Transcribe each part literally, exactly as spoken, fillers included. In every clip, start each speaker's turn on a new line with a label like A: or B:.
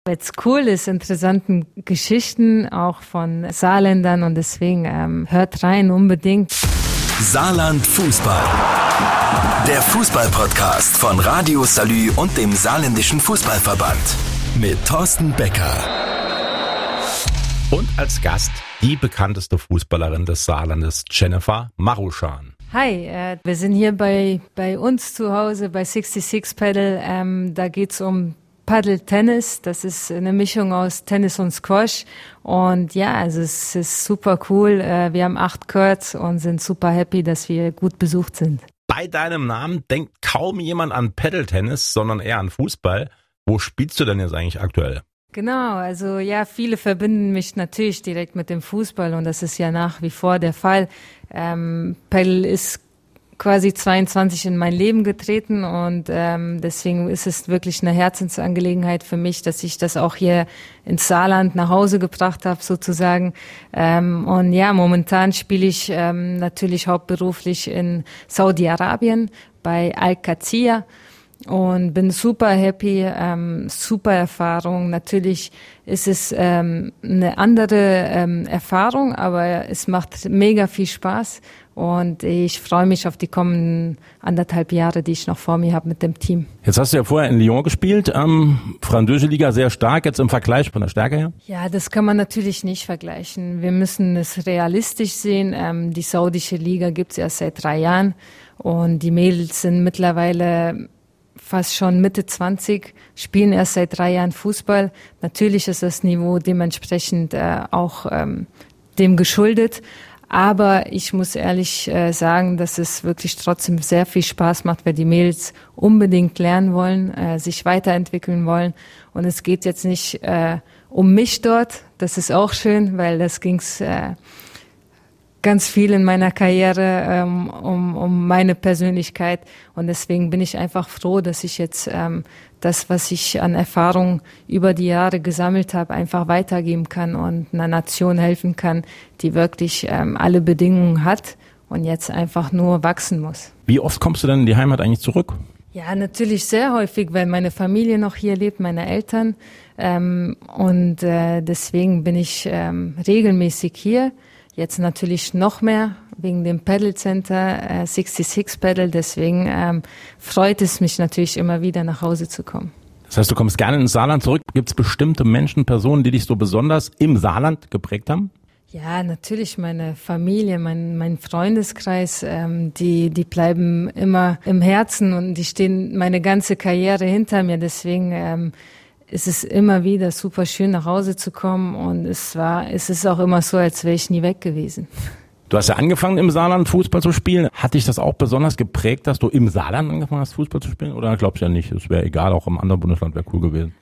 A: Weil's cool ist, interessanten Geschichten auch von Saarländern und deswegen ähm, hört rein unbedingt.
B: Saarland Fußball. Der Fußball-Podcast von Radio Salü und dem Saarländischen Fußballverband mit Thorsten Becker.
C: Und als Gast die bekannteste Fußballerin des Saarlandes, Jennifer Maruschan.
A: Hi, äh, wir sind hier bei bei uns zu Hause bei sechsundsechzig Paddle. Ähm, da geht's um Paddle-Tennis. Das ist eine Mischung aus Tennis und Squash. Und ja, also es ist super cool. Äh, wir haben acht Courts und sind super happy, dass wir gut besucht sind.
C: Bei deinem Namen denkt kaum jemand an Paddle-Tennis, sondern eher an Fußball. Wo spielst du denn jetzt eigentlich aktuell?
A: Genau, also ja, viele verbinden mich natürlich direkt mit dem Fußball und das ist ja nach wie vor der Fall. Ähm, Paddle ist quasi zweiundzwanzig in mein Leben getreten und ähm, deswegen ist es wirklich eine Herzensangelegenheit für mich, dass ich das auch hier ins Saarland nach Hause gebracht habe sozusagen. Ähm, und ja, momentan spiele ich ähm, natürlich hauptberuflich in Saudi-Arabien bei Al-Qadsiya. Und bin super happy, ähm, super Erfahrung. Natürlich ist es ähm, eine andere ähm, Erfahrung, aber es macht mega viel Spaß und ich freue mich auf die kommenden anderthalb Jahre, die ich noch vor mir habe mit dem Team.
C: Jetzt hast du ja vorher in Lyon gespielt, ähm, französische Liga sehr stark, jetzt im Vergleich von der Stärke her?
A: Ja, das kann man natürlich nicht vergleichen. Wir müssen es realistisch sehen. Ähm, die saudische Liga gibt's erst seit drei Jahren und die Mädels sind mittlerweile fast schon Mitte zwanzig, spielen erst seit drei Jahren Fußball. Natürlich ist das Niveau dementsprechend äh, auch ähm, dem geschuldet. Aber ich muss ehrlich äh, sagen, dass es wirklich trotzdem sehr viel Spaß macht, weil die Mädels unbedingt lernen wollen, äh, sich weiterentwickeln wollen. Und es geht jetzt nicht äh, um mich dort. Das ist auch schön, weil das ging's äh, ganz viel in meiner Karriere ähm, um, um meine Persönlichkeit und deswegen bin ich einfach froh, dass ich jetzt ähm, das, was ich an Erfahrung über die Jahre gesammelt habe, einfach weitergeben kann und einer Nation helfen kann, die wirklich ähm, alle Bedingungen hat und jetzt einfach nur wachsen muss.
C: Wie oft kommst du denn in die Heimat eigentlich zurück?
A: Ja, natürlich sehr häufig, weil meine Familie noch hier lebt, meine Eltern ähm, und äh, deswegen bin ich ähm, regelmäßig hier. Jetzt natürlich noch mehr wegen dem Paddle Center, äh, sechsundsechzig Paddle. Deswegen ähm, freut es mich natürlich immer wieder nach Hause zu kommen.
C: Das heißt, du kommst gerne ins Saarland zurück. Gibt es bestimmte Menschen, Personen, die dich so besonders im Saarland geprägt haben?
A: Ja, natürlich meine Familie, mein, mein Freundeskreis, ähm, die, die bleiben immer im Herzen und die stehen meine ganze Karriere hinter mir. Deswegen ähm, es ist immer wieder super schön, nach Hause zu kommen und es war, es ist auch immer so, als wäre ich nie weg gewesen.
C: Du hast ja angefangen im Saarland Fußball zu spielen. Hat dich das auch besonders geprägt, dass du im Saarland angefangen hast Fußball zu spielen? Oder glaubst du ja nicht, es wäre egal, auch im anderen Bundesland wäre cool gewesen?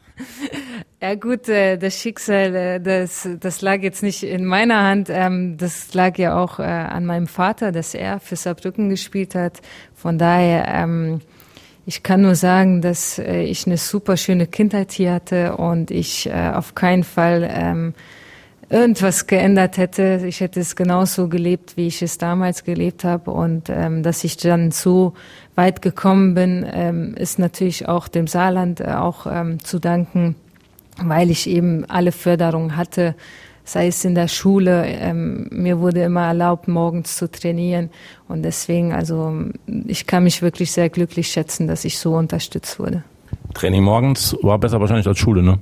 A: Ja gut, äh, das Schicksal, äh, das, das lag jetzt nicht in meiner Hand. Ähm, das lag ja auch äh, an meinem Vater, dass er für Saarbrücken gespielt hat. Von daher, ähm, ich kann nur sagen, dass äh, ich eine super schöne Kindheit hier hatte und ich äh, auf keinen Fall ähm, irgendwas geändert hätte. Ich hätte es genauso gelebt, wie ich es damals gelebt habe. Und ähm, dass ich dann so weit gekommen bin, ähm, ist natürlich auch dem Saarland äh, auch ähm, zu danken, weil ich eben alle Förderungen hatte, sei es in der Schule. Ähm, mir wurde immer erlaubt, morgens zu trainieren. Und deswegen, also ich kann mich wirklich sehr glücklich schätzen, dass ich so unterstützt wurde.
C: Training morgens war besser wahrscheinlich als Schule, ne?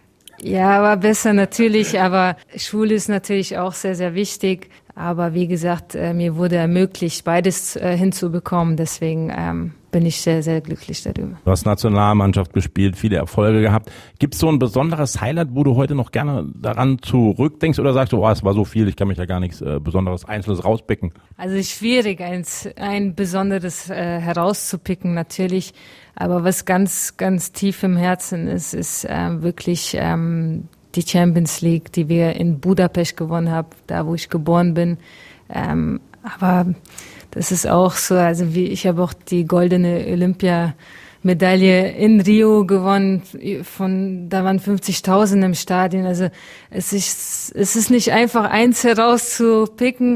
A: Ja, war besser natürlich, aber Schule ist natürlich auch sehr, sehr wichtig. Aber wie gesagt, äh, mir wurde ermöglicht, beides äh, hinzubekommen. Deswegen ähm, bin ich sehr, sehr glücklich darüber.
C: Du hast Nationalmannschaft gespielt, viele Erfolge gehabt. Gibt es so ein besonderes Highlight, wo du heute noch gerne daran zurückdenkst oder sagst du, oh, es war so viel, ich kann mich ja gar nichts äh, Besonderes, Einzelnes rauspicken?
A: Also schwierig, eins, ein besonderes äh, herauszupicken natürlich. Aber was ganz, ganz tief im Herzen ist, ist äh, wirklich ähm, die Champions League, die wir in Budapest gewonnen haben, da wo ich geboren bin. Ähm, aber das ist auch so, also wie ich habe auch die goldene Olympiamedaille in Rio gewonnen. Von da waren fünfzigtausend im Stadion. Also es ist es ist nicht einfach eins herauszupicken.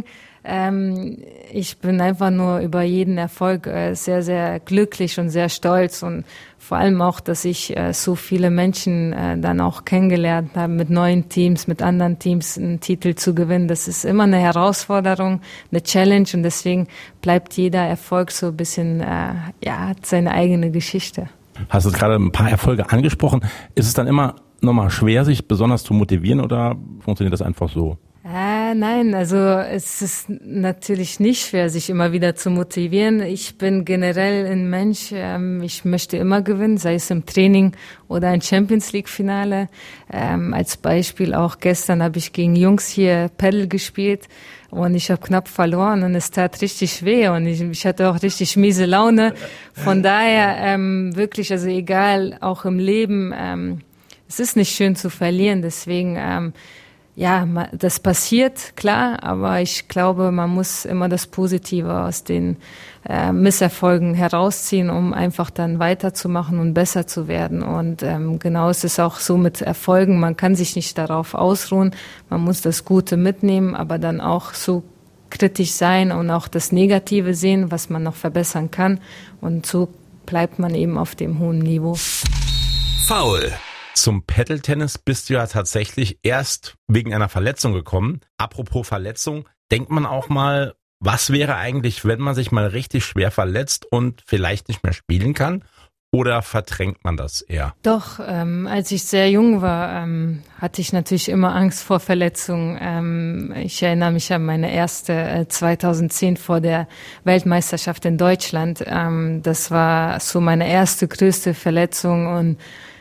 A: Ähm, ich bin einfach nur über jeden Erfolg äh, sehr, sehr glücklich und sehr stolz und vor allem auch, dass ich äh, so viele Menschen äh, dann auch kennengelernt habe, mit neuen Teams, mit anderen Teams einen Titel zu gewinnen. Das ist immer eine Herausforderung, eine Challenge und deswegen bleibt jeder Erfolg so ein bisschen, äh, ja, hat seine eigene Geschichte.
C: Hast du gerade ein paar Erfolge angesprochen. Ist es dann immer nochmal schwer, sich besonders zu motivieren oder funktioniert das einfach so?
A: Äh, nein, also es ist natürlich nicht schwer, sich immer wieder zu motivieren. Ich bin generell ein Mensch, ähm, ich möchte immer gewinnen, sei es im Training oder ein Champions-League-Finale. Ähm, als Beispiel auch gestern habe ich gegen Jungs hier Paddle gespielt und ich habe knapp verloren und es tat richtig weh und ich, ich hatte auch richtig miese Laune. Von daher ähm, wirklich, also egal, auch im Leben, ähm, es ist nicht schön zu verlieren, deswegen ähm, ja, das passiert, klar, aber ich glaube, man muss immer das Positive aus den äh, Misserfolgen herausziehen, um einfach dann weiterzumachen und besser zu werden. Und ähm, genau ist es auch so mit Erfolgen. Man kann sich nicht darauf ausruhen, man muss das Gute mitnehmen, aber dann auch so kritisch sein und auch das Negative sehen, was man noch verbessern kann. Und so bleibt man eben auf dem hohen Niveau.
B: Foul.
C: Zum Paddle-Tennis bist du ja tatsächlich erst wegen einer Verletzung gekommen. Apropos Verletzung, denkt man auch mal, was wäre eigentlich, wenn man sich mal richtig schwer verletzt und vielleicht nicht mehr spielen kann? Oder verdrängt man das eher?
A: Doch, ähm, als ich sehr jung war, ähm, hatte ich natürlich immer Angst vor Verletzungen. Ähm, ich erinnere mich an meine erste äh, zweitausendzehn vor der Weltmeisterschaft in Deutschland. Ähm, das war so meine erste größte Verletzung und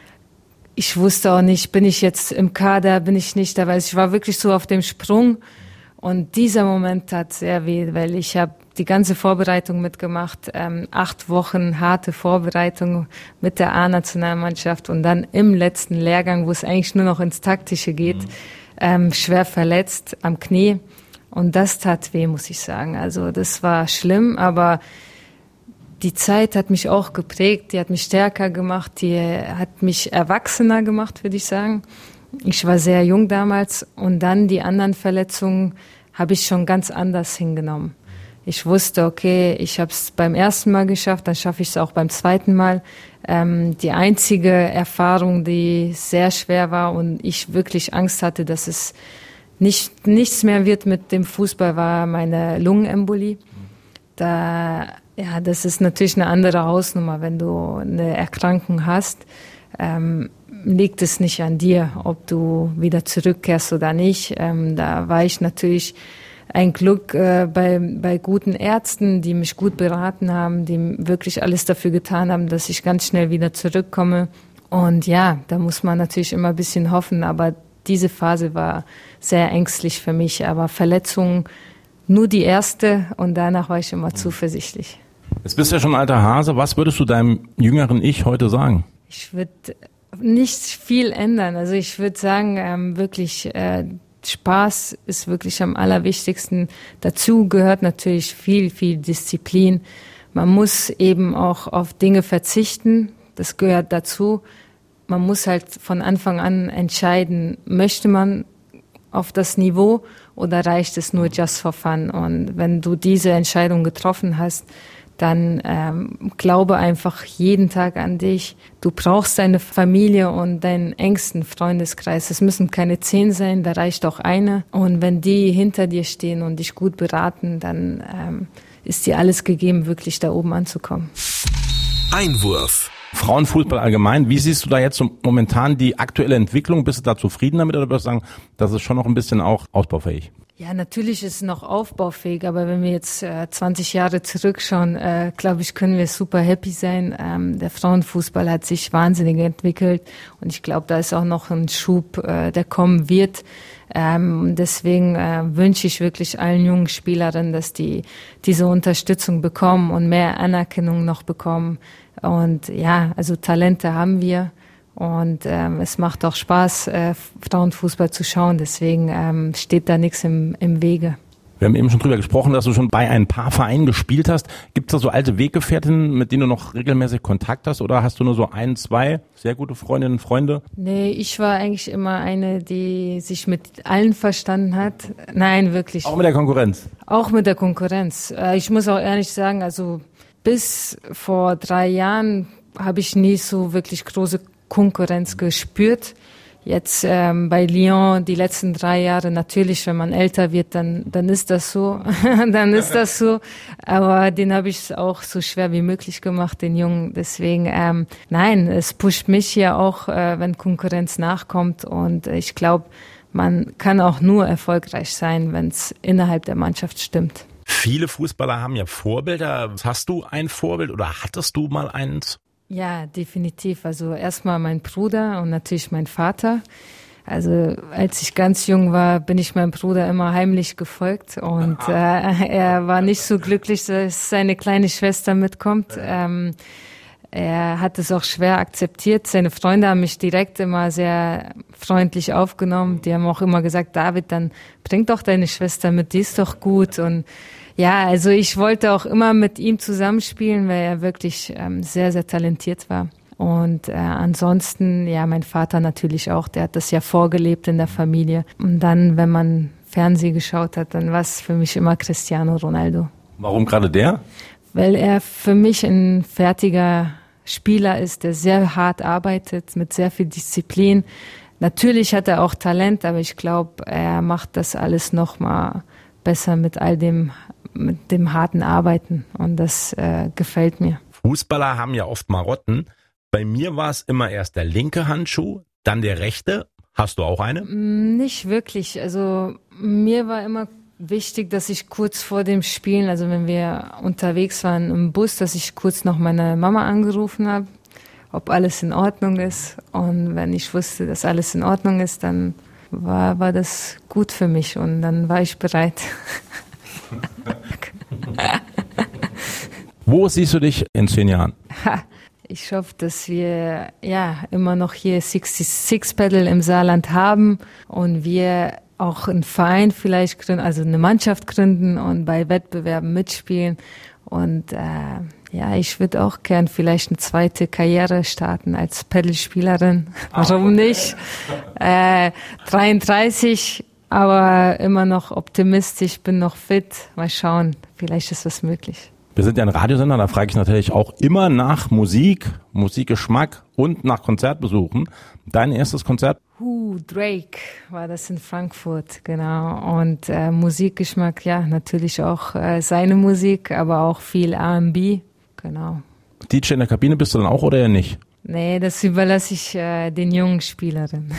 A: ich wusste auch nicht, bin ich jetzt im Kader, bin ich nicht dabei. Ich war wirklich so auf dem Sprung und dieser Moment tat sehr weh, weil ich habe die ganze Vorbereitung mitgemacht, ähm, acht Wochen harte Vorbereitung mit der A-Nationalmannschaft und dann im letzten Lehrgang, wo es eigentlich nur noch ins Taktische geht, mhm. ähm, schwer verletzt am Knie und das tat weh, muss ich sagen. Also das war schlimm, aber die Zeit hat mich auch geprägt, die hat mich stärker gemacht, die hat mich erwachsener gemacht, würde ich sagen. Ich war sehr jung damals und dann die anderen Verletzungen habe ich schon ganz anders hingenommen. Ich wusste, okay, ich habe es beim ersten Mal geschafft, dann schaffe ich es auch beim zweiten Mal. Ähm, die einzige Erfahrung, die sehr schwer war und ich wirklich Angst hatte, dass es nicht nichts mehr wird mit dem Fußball, war meine Lungenembolie. Da Ja, das ist natürlich eine andere Hausnummer. Wenn du eine Erkrankung hast, ähm, liegt es nicht an dir, ob du wieder zurückkehrst oder nicht. Ähm, da war ich natürlich ein Glück äh, bei, bei guten Ärzten, die mich gut beraten haben, die wirklich alles dafür getan haben, dass ich ganz schnell wieder zurückkomme. Und ja, da muss man natürlich immer ein bisschen hoffen. Aber diese Phase war sehr ängstlich für mich. Aber Verletzungen, nur die erste und danach war ich immer zuversichtlich.
C: Jetzt bist du ja schon ein alter Hase. Was würdest du deinem jüngeren Ich heute sagen?
A: Ich würde nicht viel ändern. Also ich würde sagen, ähm, wirklich äh, Spaß ist wirklich am allerwichtigsten. Dazu gehört natürlich viel, viel Disziplin. Man muss eben auch auf Dinge verzichten. Das gehört dazu. Man muss halt von Anfang an entscheiden, möchte man auf das Niveau oder reicht es nur just for fun? Und wenn du diese Entscheidung getroffen hast, dann ähm, glaube einfach jeden Tag an dich. Du brauchst deine Familie und deinen engsten Freundeskreis. Es müssen keine zehn sein, da reicht auch eine. Und wenn die hinter dir stehen und dich gut beraten, dann ähm, ist dir alles gegeben, wirklich da oben anzukommen.
B: Einwurf.
C: Frauenfußball allgemein, wie siehst du da jetzt so momentan die aktuelle Entwicklung? Bist du da zufrieden damit oder würdest du sagen, das ist schon noch ein bisschen auch ausbaufähig?
A: Ja, natürlich ist es noch aufbaufähig, aber wenn wir jetzt äh, zwanzig Jahre zurückschauen, äh, glaube ich, können wir super happy sein. Ähm, der Frauenfußball hat sich wahnsinnig entwickelt und ich glaube, da ist auch noch ein Schub, äh, der kommen wird. Ähm, deswegen äh, wünsche ich wirklich allen jungen Spielerinnen, dass die diese Unterstützung bekommen und mehr Anerkennung noch bekommen. Und ja, also Talente haben wir. Und ähm, es macht auch Spaß, äh, Frauenfußball zu schauen. Deswegen ähm, steht da nichts im, im Wege.
C: Wir haben eben schon drüber gesprochen, dass du schon bei ein paar Vereinen gespielt hast. Gibt es da so alte Weggefährtinnen, mit denen du noch regelmäßig Kontakt hast, oder hast du nur so ein, zwei sehr gute Freundinnen und Freunde?
A: Nee, ich war eigentlich immer eine, die sich mit allen verstanden hat. Nein, wirklich.
C: Auch mit der Konkurrenz?
A: Auch mit der Konkurrenz. Ich muss auch ehrlich sagen, also bis vor drei Jahren habe ich nie so wirklich große Konkurrenz gespürt. Jetzt ähm, bei Lyon die letzten drei Jahre, natürlich, wenn man älter wird, dann dann ist das so, dann ist das so. Aber den habe ich auch so schwer wie möglich gemacht, den Jungen. Deswegen, ähm, nein, es pusht mich ja auch, äh, wenn Konkurrenz nachkommt. Und ich glaube, man kann auch nur erfolgreich sein, wenn es innerhalb der Mannschaft stimmt.
C: Viele Fußballer haben ja Vorbilder. Hast du ein Vorbild oder hattest du mal eins?
A: Ja, definitiv. Also erstmal mein Bruder und natürlich mein Vater. Also als ich ganz jung war, bin ich meinem Bruder immer heimlich gefolgt und äh, er war nicht so glücklich, dass seine kleine Schwester mitkommt. Ähm, er hat es auch schwer akzeptiert. Seine Freunde haben mich direkt immer sehr freundlich aufgenommen. Die haben auch immer gesagt, David, dann bring doch deine Schwester mit, die ist doch gut. Und ja, also ich wollte auch immer mit ihm zusammenspielen, weil er wirklich ähm, sehr, sehr talentiert war. Und äh, ansonsten, ja, mein Vater natürlich auch, der hat das ja vorgelebt in der Familie. Und dann, wenn man Fernsehen geschaut hat, dann war es für mich immer Cristiano Ronaldo.
C: Warum gerade der?
A: Weil er für mich ein fertiger Spieler ist, der sehr hart arbeitet, mit sehr viel Disziplin. Natürlich hat er auch Talent, aber ich glaube, er macht das alles noch mal besser mit all dem, mit dem harten Arbeiten. Und das äh, gefällt mir.
C: Fußballer haben ja oft Marotten. Bei mir war es immer erst der linke Handschuh, dann der rechte. Hast du auch eine?
A: Nicht wirklich. Also mir war immer wichtig, dass ich kurz vor dem Spielen, also wenn wir unterwegs waren im Bus, dass ich kurz noch meine Mama angerufen habe, ob alles in Ordnung ist. Und wenn ich wusste, dass alles in Ordnung ist, dann war, war das gut für mich und dann war ich bereit.
C: Wo siehst du dich in zehn Jahren?
A: Ich hoffe, dass wir ja immer noch hier sechsundsechzig Paddle im Saarland haben und wir auch einen Verein vielleicht gründen, also eine Mannschaft gründen und bei Wettbewerben mitspielen. Und äh, ja, ich würde auch gern vielleicht eine zweite Karriere starten als Paddlespielerin. Warum nicht? Äh, dreiunddreißig, aber immer noch optimistisch, bin noch fit. Mal schauen, vielleicht ist was möglich.
C: Wir sind ja ein Radiosender, da frage ich natürlich auch immer nach Musik, Musikgeschmack und nach Konzertbesuchen. Dein erstes Konzert?
A: Uh, Drake war das in Frankfurt, genau. Und äh, Musikgeschmack, ja, natürlich auch äh, seine Musik, aber auch viel R und B, genau.
C: D J in der Kabine bist du dann auch oder eher nicht?
A: Nee, das überlasse ich äh, den jungen Spielerinnen.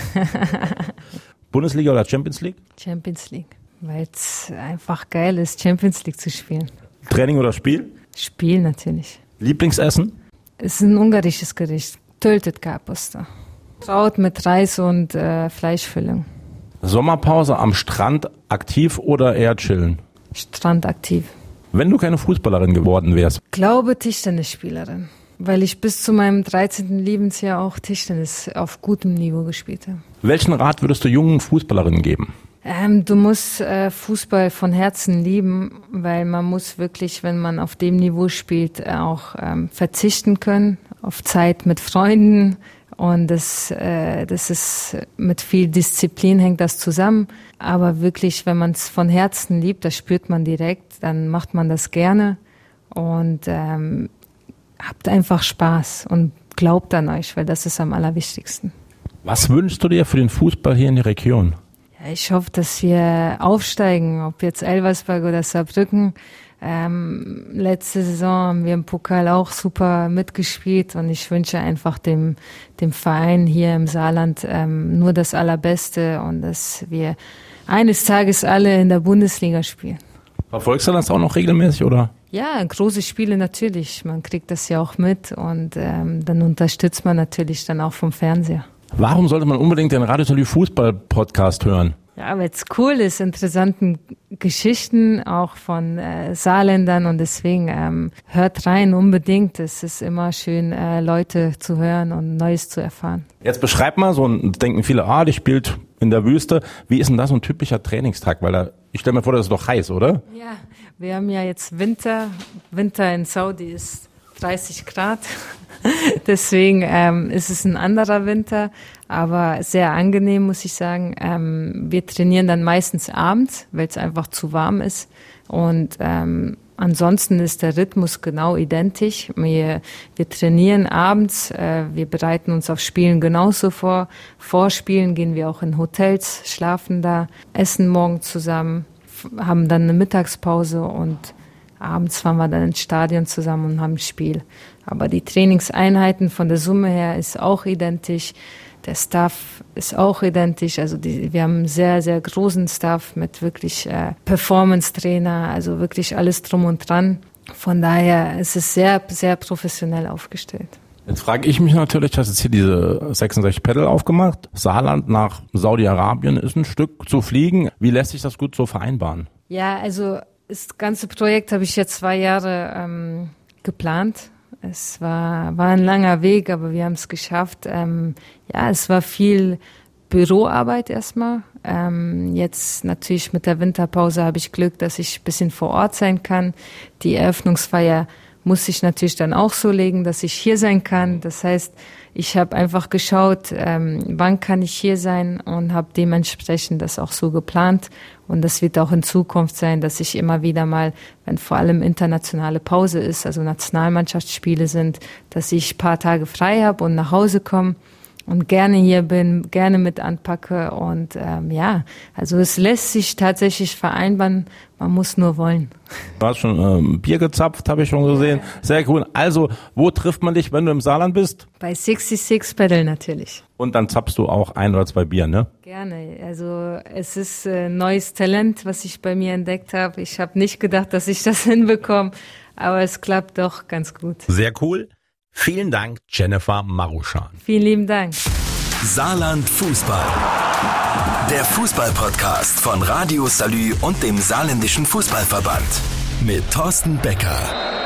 C: Bundesliga oder Champions League?
A: Champions League, weil es einfach geil ist, Champions League zu spielen.
C: Training oder Spiel?
A: Spiel natürlich.
C: Lieblingsessen?
A: Es ist ein ungarisches Gericht. Töltet Kapusta. Kraut mit Reis und äh, Fleischfüllung.
C: Sommerpause am Strand aktiv oder eher chillen?
A: Strand aktiv.
C: Wenn du keine Fußballerin geworden wärst?
A: Glaube Tischtennisspielerin. Weil ich bis zu meinem dreizehnten Lebensjahr auch Tischtennis auf gutem Niveau gespielt habe.
C: Welchen Rat würdest du jungen Fußballerinnen geben?
A: Ähm, du musst äh, Fußball von Herzen lieben, weil man muss wirklich, wenn man auf dem Niveau spielt, auch ähm, verzichten können auf Zeit mit Freunden. Und das, äh, das ist mit viel Disziplin hängt das zusammen. Aber wirklich, wenn man es von Herzen liebt, das spürt man direkt, dann macht man das gerne und ähm, habt einfach Spaß und glaubt an euch, weil das ist am allerwichtigsten.
C: Was wünschst du dir für den Fußball hier in der Region?
A: Ja, ich hoffe, dass wir aufsteigen, ob jetzt Elversberg oder Saarbrücken. Ähm, letzte Saison haben wir im Pokal auch super mitgespielt und ich wünsche einfach dem, dem Verein hier im Saarland ähm, nur das Allerbeste und dass wir eines Tages alle in der Bundesliga spielen.
C: Verfolgst du das auch noch regelmäßig, oder?
A: Ja, große Spiele natürlich. Man kriegt das ja auch mit und ähm, dann unterstützt man natürlich dann auch vom Fernseher.
C: Warum sollte man unbedingt den Radio Salü Fußball Podcast hören?
A: Ja, weil es cool ist, interessanten Geschichten auch von äh, Saarländern und deswegen ähm, hört rein unbedingt. Es ist immer schön, äh, Leute zu hören und Neues zu erfahren.
C: Jetzt beschreib mal, so ein, denken viele, ah, die spielt in der Wüste. Wie ist denn da so ein typischer Trainingstag? Weil da Ich stelle mir vor, das ist doch heiß, oder?
A: Ja, wir haben ja jetzt Winter. Winter in Saudi ist dreißig Grad. Deswegen ähm, ist es ein anderer Winter, aber sehr angenehm, muss ich sagen. Ähm, wir trainieren dann meistens abends, weil es einfach zu warm ist. Und ähm, ansonsten ist der Rhythmus genau identisch. Wir, wir trainieren abends, äh, wir bereiten uns auf Spielen genauso vor. Vor Spielen gehen wir auch in Hotels, schlafen da, essen morgen zusammen, haben dann eine Mittagspause und abends fahren wir dann ins Stadion zusammen und haben ein Spiel. Aber die Trainingseinheiten von der Summe her ist auch identisch. Der Staff ist auch identisch. Also die, wir haben einen sehr, sehr großen Staff mit wirklich äh, Performance-Trainer, also wirklich alles drum und dran. Von daher ist es sehr, sehr professionell aufgestellt.
C: Jetzt frage ich mich natürlich, du hast jetzt hier diese sechsundsechzig Pedal aufgemacht. Saarland nach Saudi-Arabien ist ein Stück zu fliegen. Wie lässt sich das gut so vereinbaren?
A: Ja, also das ganze Projekt habe ich jetzt zwei Jahre ähm, geplant. Es war, war ein langer Weg, aber wir haben es geschafft. Ähm, ja, es war viel Büroarbeit erstmal. Ähm, jetzt natürlich mit der Winterpause habe ich Glück, dass ich ein bisschen vor Ort sein kann. Die Eröffnungsfeier muss ich natürlich dann auch so legen, dass ich hier sein kann. Das heißt, ich habe einfach geschaut, ähm, wann kann ich hier sein und habe dementsprechend das auch so geplant. Und das wird auch in Zukunft sein, dass ich immer wieder mal, wenn vor allem internationale Pause ist, also Nationalmannschaftsspiele sind, dass ich ein paar Tage frei habe und nach Hause komme und gerne hier bin, gerne mit anpacke. Und ähm, ja, also es lässt sich tatsächlich vereinbaren, man muss nur wollen.
C: Du hast schon ähm, Bier gezapft, habe ich schon gesehen. Sehr cool. Also, wo trifft man dich, wenn du im Saarland bist?
A: Bei sechsundsechzig Pedal natürlich.
C: Und dann zapfst du auch ein oder zwei Bier, ne?
A: Gerne. Also es ist äh, neues Talent, was ich bei mir entdeckt habe. Ich habe nicht gedacht, dass ich das hinbekomme, aber es klappt doch ganz gut.
C: Sehr cool. Vielen Dank, Jennifer Maruschan.
A: Vielen lieben Dank.
B: Saarland Fußball. Der Fußball-Podcast von Radio Salü und dem Saarländischen Fußballverband. Mit Thorsten Becker.